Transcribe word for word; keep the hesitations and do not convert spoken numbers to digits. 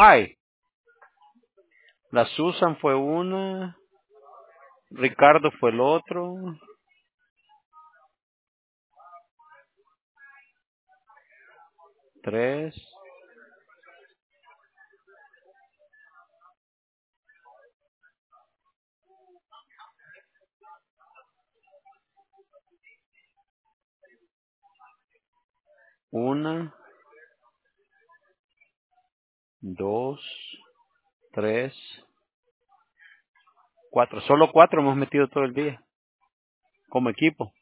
Hi. La Susan fue una. Ricardo fue el otro. Tres. Una. Dos. Tres. Cuatro. Solo cuatro hemos metido todo el día. Como equipo.